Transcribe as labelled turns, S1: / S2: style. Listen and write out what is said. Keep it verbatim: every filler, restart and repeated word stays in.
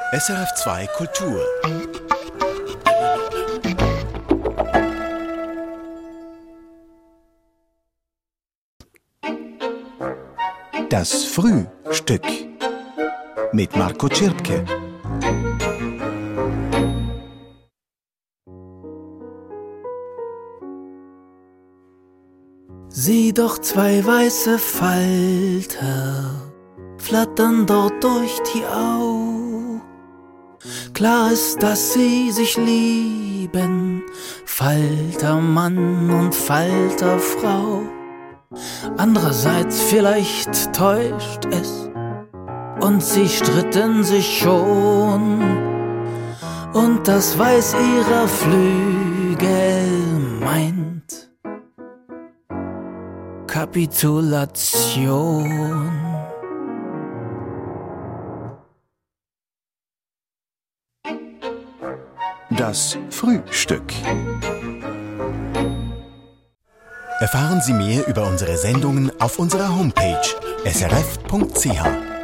S1: S R F zwei Kultur. Das Frühstück mit Marco Czirpke.
S2: Sieh doch zwei weiße Falter flattern dort durch die Au. Klar ist, dass sie sich lieben, Faltermann und Falterfrau. Andererseits vielleicht täuscht es und sie stritten sich schon, und das Weiß ihrer Flügel meint Kapitulation.
S1: Das Frühstück. Erfahren Sie mehr über unsere Sendungen auf unserer Homepage s r f punkt c h.